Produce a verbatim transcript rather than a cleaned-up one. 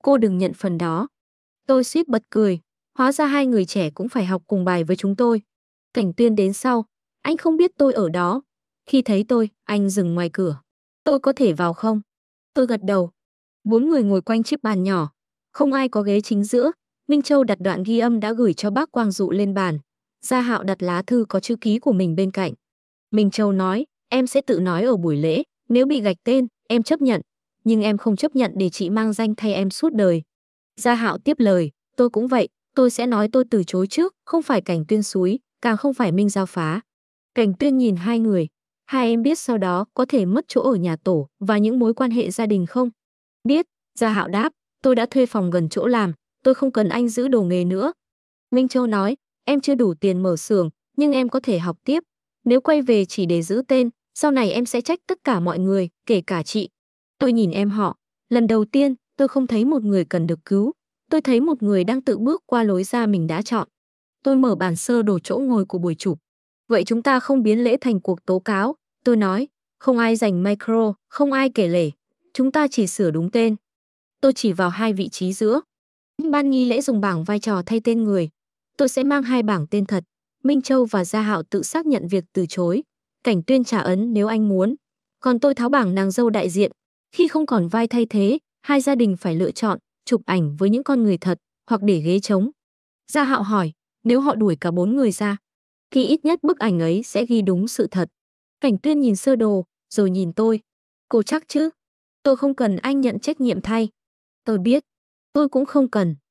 cô đừng nhận phần đó. Tôi suýt bật cười, hóa ra hai người trẻ cũng phải học cùng bài với chúng tôi. Cảnh Tuyên đến sau, anh không biết tôi ở đó. Khi thấy tôi, anh dừng ngoài cửa. Tôi có thể vào không? Tôi gật đầu. Bốn người ngồi quanh chiếc bàn nhỏ, không ai có ghế chính giữa. Minh Châu đặt đoạn ghi âm đã gửi cho bác Quang Dụ lên bàn. Gia Hạo đặt lá thư có chữ ký của mình bên cạnh. Minh Châu nói, em sẽ tự nói ở buổi lễ, nếu bị gạch tên, em chấp nhận, nhưng em không chấp nhận để chị mang danh thay em suốt đời. Gia Hạo tiếp lời, tôi cũng vậy, tôi sẽ nói tôi từ chối trước, không phải Cảnh Tuyên xúi, càng không phải Minh Giao phá. Cảnh Tuyên nhìn hai người, hai em biết sau đó có thể mất chỗ ở nhà tổ và những mối quan hệ gia đình không? Biết, Gia Hạo đáp, tôi đã thuê phòng gần chỗ làm, tôi không cần anh giữ đồ nghề nữa. Minh Châu nói, em chưa đủ tiền mở xưởng, nhưng em có thể học tiếp. Nếu quay về chỉ để giữ tên, sau này em sẽ trách tất cả mọi người, kể cả chị. Tôi nhìn em họ, lần đầu tiên, tôi không thấy một người cần được cứu. Tôi thấy một người đang tự bước qua lối ra mình đã chọn. Tôi mở bản sơ đồ chỗ ngồi của buổi chụp. Vậy chúng ta không biến lễ thành cuộc tố cáo. Tôi nói, không ai giành micro, không ai kể lể. Chúng ta chỉ sửa đúng tên. Tôi chỉ vào hai vị trí giữa. Ban nghi lễ dùng bảng vai trò thay tên người. Tôi sẽ mang hai bảng tên thật. Minh Châu và Gia Hạo tự xác nhận việc từ chối. Cảnh Tuyên trả ấn nếu anh muốn. Còn tôi tháo bảng nàng dâu đại diện. Khi không còn vai thay thế, hai gia đình phải lựa chọn, chụp ảnh với những con người thật, hoặc để ghế trống. Gia Hạo hỏi, nếu họ đuổi cả bốn người ra, thì ít nhất bức ảnh ấy sẽ ghi đúng sự thật. Cảnh Tuyên nhìn sơ đồ, rồi nhìn tôi. Cô chắc chứ? Tôi không cần anh nhận trách nhiệm thay. Tôi biết. Tôi cũng không cần.